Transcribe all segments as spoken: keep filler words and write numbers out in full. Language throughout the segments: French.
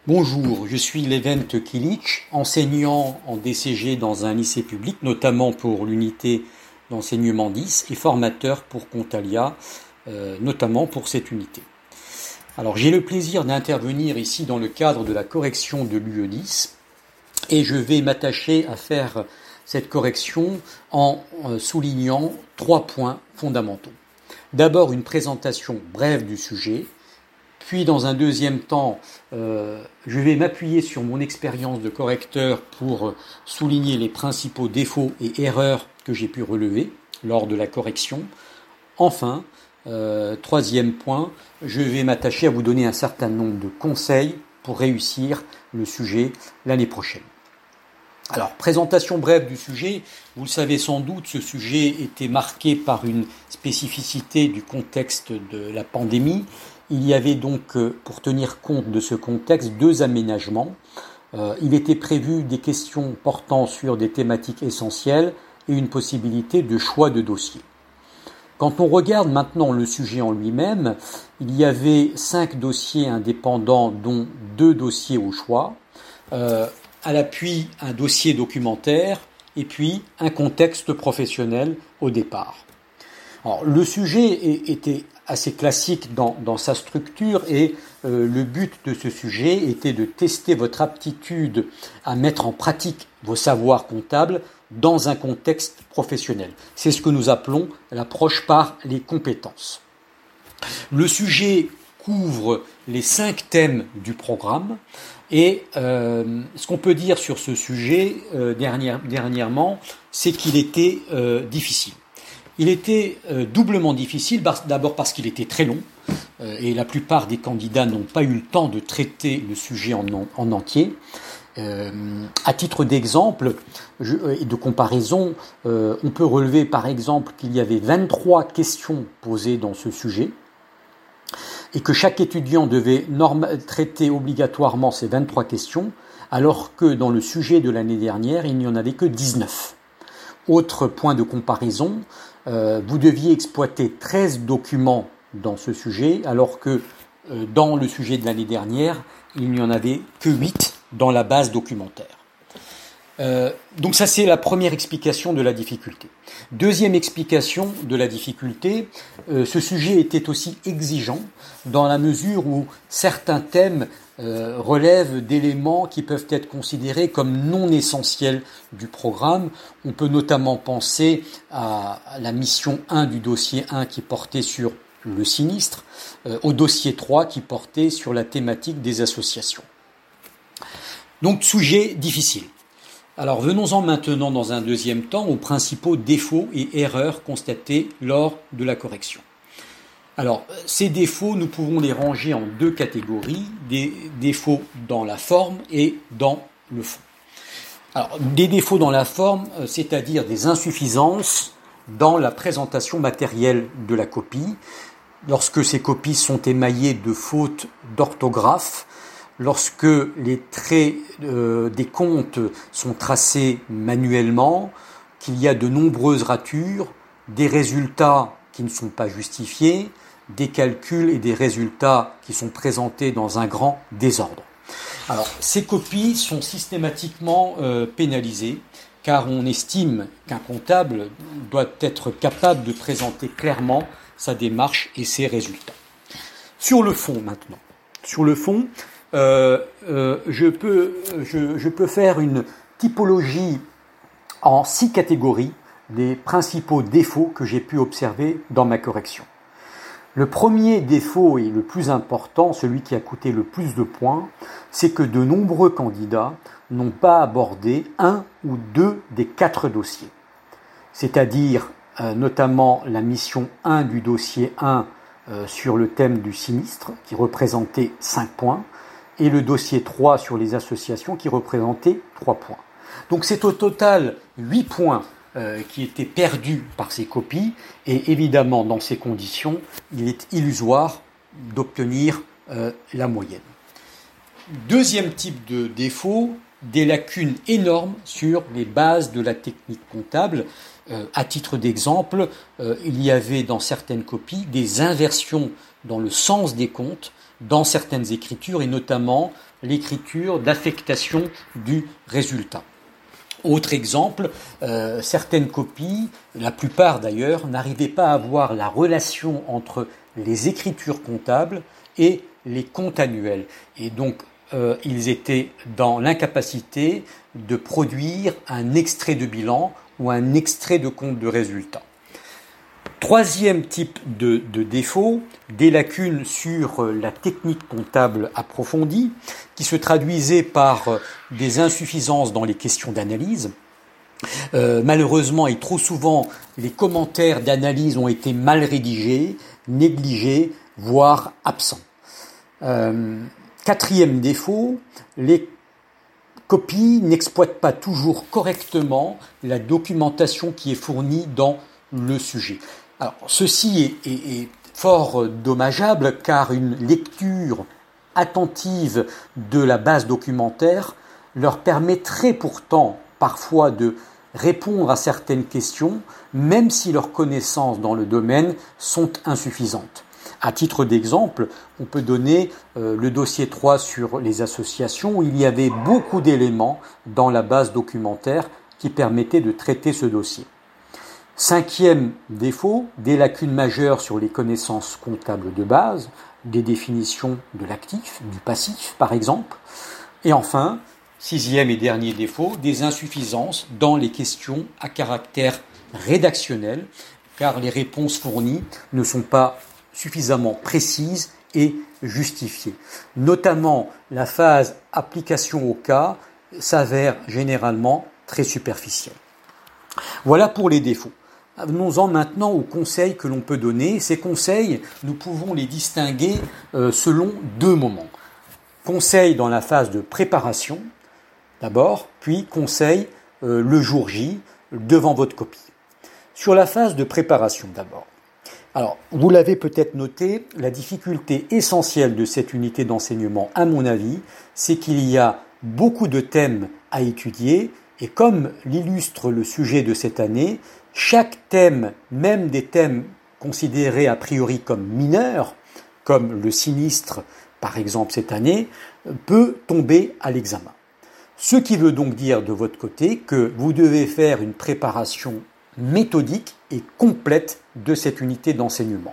Bonjour, je suis Levent Kilic, enseignant en D C G dans un lycée public, notamment pour l'unité d'enseignement dix, et formateur pour Contalia, euh, notamment pour cette unité. Alors j'ai le plaisir d'intervenir ici dans le cadre de la correction de l'U E dix, et je vais m'attacher à faire cette correction en euh, soulignant trois points fondamentaux. D'abord une présentation brève du sujet. Puis, dans un deuxième temps, euh, je vais m'appuyer sur mon expérience de correcteur pour souligner les principaux défauts et erreurs que j'ai pu relever lors de la correction. Enfin, euh, troisième point, je vais m'attacher à vous donner un certain nombre de conseils pour réussir le sujet l'année prochaine. Alors, présentation brève du sujet. Vous le savez sans doute, ce sujet était marqué par une spécificité du contexte de la pandémie. Il y avait donc, pour tenir compte de ce contexte, deux aménagements. Euh, il était prévu des questions portant sur des thématiques essentielles et une possibilité de choix de dossier. Quand on regarde maintenant le sujet en lui-même, il y avait cinq dossiers indépendants, dont deux dossiers au choix. Euh, à l'appui, un dossier documentaire et puis un contexte professionnel au départ. Alors, le sujet était assez classique dans, dans sa structure et euh, le but de ce sujet était de tester votre aptitude à mettre en pratique vos savoirs comptables dans un contexte professionnel. C'est ce que nous appelons l'approche par les compétences. Le sujet couvre les cinq thèmes du programme et euh, ce qu'on peut dire sur ce sujet euh, dernière, dernièrement, c'est qu'il était euh, difficile. Il était euh, doublement difficile, d'abord parce qu'il était très long, euh, et la plupart des candidats n'ont pas eu le temps de traiter le sujet en, en, en entier. Euh, à titre d'exemple je, et de comparaison, euh, on peut relever par exemple qu'il y avait vingt-trois questions posées dans ce sujet, et que chaque étudiant devait norma- traiter obligatoirement ces vingt-trois questions, alors que dans le sujet de l'année dernière, il n'y en avait que dix-neuf. Autre point de comparaison, euh, vous deviez exploiter treize documents dans ce sujet, alors que euh, dans le sujet de l'année dernière, il n'y en avait que huit dans la base documentaire. Euh, donc ça, c'est la première explication de la difficulté. Deuxième explication de la difficulté, euh, ce sujet était aussi exigeant dans la mesure où certains thèmes euh, relèvent d'éléments qui peuvent être considérés comme non essentiels du programme. On peut notamment penser à la mission un du dossier un qui portait sur le sinistre, euh, au dossier trois qui portait sur la thématique des associations. Donc sujet difficile. Alors venons-en maintenant dans un deuxième temps aux principaux défauts et erreurs constatés lors de la correction. Alors ces défauts, nous pouvons les ranger en deux catégories, des défauts dans la forme et dans le fond. Alors des défauts dans la forme, c'est-à-dire des insuffisances dans la présentation matérielle de la copie, lorsque ces copies sont émaillées de fautes d'orthographe, lorsque les traits euh, des comptes sont tracés manuellement, qu'il y a de nombreuses ratures, des résultats qui ne sont pas justifiés, des calculs et des résultats qui sont présentés dans un grand désordre. Alors, ces copies sont systématiquement euh, pénalisées, car on estime qu'un comptable doit être capable de présenter clairement sa démarche et ses résultats. Sur le fond maintenant. Sur le fond, Euh, euh, je, peux, je, je peux faire une typologie en six catégories des principaux défauts que j'ai pu observer dans ma correction. Le premier défaut et le plus important, celui qui a coûté le plus de points, c'est que de nombreux candidats n'ont pas abordé un ou deux des quatre dossiers, c'est-à-dire euh, notamment la mission un du dossier un euh, sur le thème du sinistre qui représentait cinq points, et le dossier trois sur les associations qui représentait trois points. Donc c'est au total huit points euh, qui étaient perdus par ces copies, et évidemment dans ces conditions, il est illusoire d'obtenir euh, la moyenne. Deuxième type de défaut, des lacunes énormes sur les bases de la technique comptable. Euh, à titre d'exemple, euh, il y avait dans certaines copies des inversions dans le sens des comptes, dans certaines écritures et notamment l'écriture d'affectation du résultat. Autre exemple, euh, certaines copies, la plupart d'ailleurs, n'arrivaient pas à voir la relation entre les écritures comptables et les comptes annuels. Et donc, euh, ils étaient dans l'incapacité de produire un extrait de bilan ou un extrait de compte de résultat. Troisième type de, de défaut, des lacunes sur la technique comptable approfondie, qui se traduisaient par des insuffisances dans les questions d'analyse. Euh, malheureusement et trop souvent, les commentaires d'analyse ont été mal rédigés, négligés, voire absents. Euh, quatrième défaut, les copies n'exploitent pas toujours correctement la documentation qui est fournie dans le sujet. Alors, ceci est, est, est fort dommageable car une lecture attentive de la base documentaire leur permettrait pourtant parfois de répondre à certaines questions, même si leurs connaissances dans le domaine sont insuffisantes. À titre d'exemple, on peut donner euh, le dossier trois sur les associations où il y avait beaucoup d'éléments dans la base documentaire qui permettaient de traiter ce dossier. Cinquième défaut, des lacunes majeures sur les connaissances comptables de base, des définitions de l'actif, du passif par exemple. Et enfin, sixième et dernier défaut, des insuffisances dans les questions à caractère rédactionnel, car les réponses fournies ne sont pas suffisamment précises et justifiées. Notamment, la phase application au cas s'avère généralement très superficielle. Voilà pour les défauts. Venons-en maintenant aux conseils que l'on peut donner. Ces conseils, nous pouvons les distinguer euh, selon deux moments. Conseils dans la phase de préparation, d'abord, puis conseils euh, le jour J, devant votre copie. Sur la phase de préparation, d'abord. Alors, vous l'avez peut-être noté, la difficulté essentielle de cette unité d'enseignement, à mon avis, c'est qu'il y a beaucoup de thèmes à étudier, et comme l'illustre le sujet de cette année, chaque thème, même des thèmes considérés a priori comme mineurs, comme le sinistre par exemple cette année, peut tomber à l'examen. Ce qui veut donc dire de votre côté que vous devez faire une préparation méthodique et complète de cette unité d'enseignement.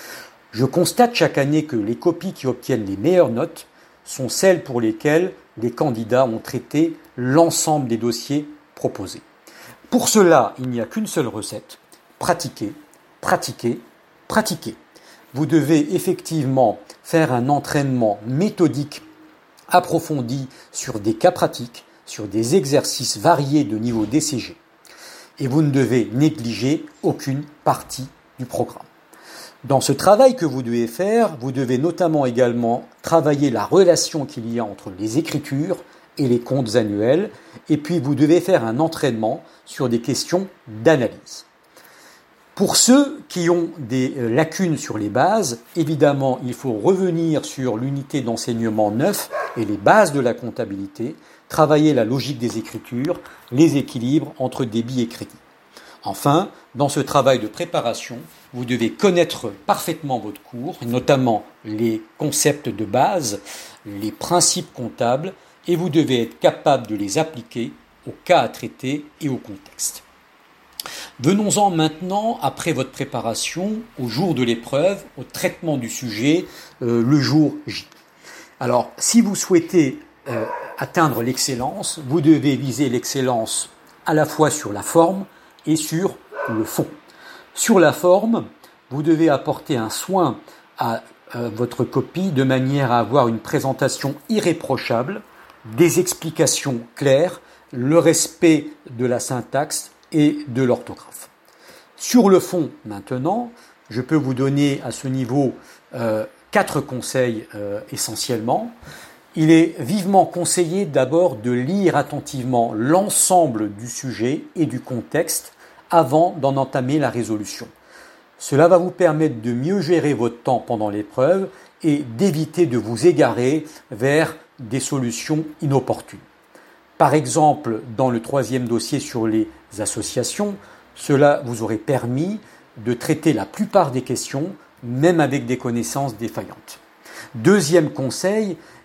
Je constate chaque année que les copies qui obtiennent les meilleures notes sont celles pour lesquelles les candidats ont traité l'ensemble des dossiers proposés. Pour cela, il n'y a qu'une seule recette, pratiquer, pratiquer, pratiquer. Vous devez effectivement faire un entraînement méthodique approfondi sur des cas pratiques, sur des exercices variés de niveau D C G. Et vous ne devez négliger aucune partie du programme. Dans ce travail que vous devez faire, vous devez notamment également travailler la relation qu'il y a entre les écritures et les comptes annuels, et puis vous devez faire un entraînement sur des questions d'analyse. Pour ceux qui ont des lacunes sur les bases, évidemment, il faut revenir sur l'unité d'enseignement neuf et les bases de la comptabilité, travailler la logique des écritures, les équilibres entre débit et crédit. Enfin, dans ce travail de préparation, vous devez connaître parfaitement votre cours, notamment les concepts de base, les principes comptables, et vous devez être capable de les appliquer au cas à traiter et au contexte. Venons-en maintenant, après votre préparation, au jour de l'épreuve, au traitement du sujet, euh, le jour J. Alors, si vous souhaitez euh, atteindre l'excellence, vous devez viser l'excellence à la fois sur la forme et sur le fond. Sur la forme, vous devez apporter un soin à euh, votre copie de manière à avoir une présentation irréprochable, des explications claires, le respect de la syntaxe et de l'orthographe. Sur le fond, maintenant, je peux vous donner à ce niveau euh, quatre conseils euh, essentiellement. Il est vivement conseillé d'abord de lire attentivement l'ensemble du sujet et du contexte avant d'en entamer la résolution. Cela va vous permettre de mieux gérer votre temps pendant l'épreuve et d'éviter de vous égarer vers des solutions inopportunes. Par exemple, dans le troisième dossier sur les associations, cela vous aurait permis de traiter la plupart des questions, même avec des connaissances défaillantes. Deuxième conseil,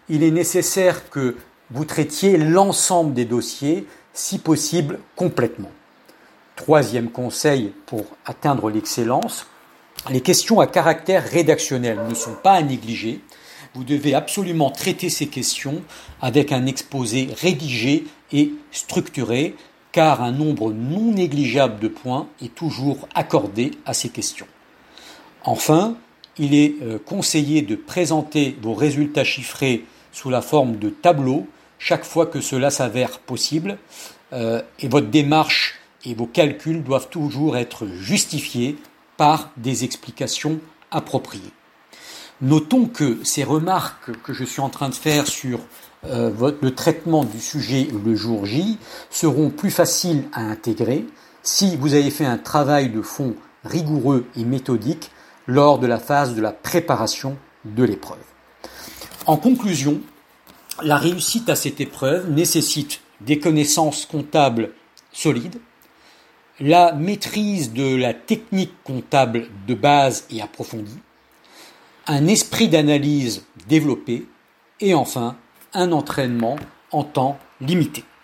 il est nécessaire que vous traitiez l'ensemble des dossiers, si possible complètement. Troisième conseil pour atteindre l'excellence, les questions à caractère rédactionnel ne sont pas à négliger. Vous devez absolument traiter ces questions avec un exposé rédigé et structuré, car un nombre non négligeable de points est toujours accordé à ces questions. Enfin, il est conseillé de présenter vos résultats chiffrés sous la forme de tableaux chaque fois que cela s'avère possible, euh, et votre démarche et vos calculs doivent toujours être justifiés par des explications appropriées. Notons que ces remarques que je suis en train de faire sur euh, votre, le traitement du sujet le jour J seront plus faciles à intégrer si vous avez fait un travail de fond rigoureux et méthodique lors de la phase de la préparation de l'épreuve. En conclusion, la réussite à cette épreuve nécessite des connaissances comptables solides, la maîtrise de la technique comptable de base et approfondie, un esprit d'analyse développé et enfin un entraînement en temps limité.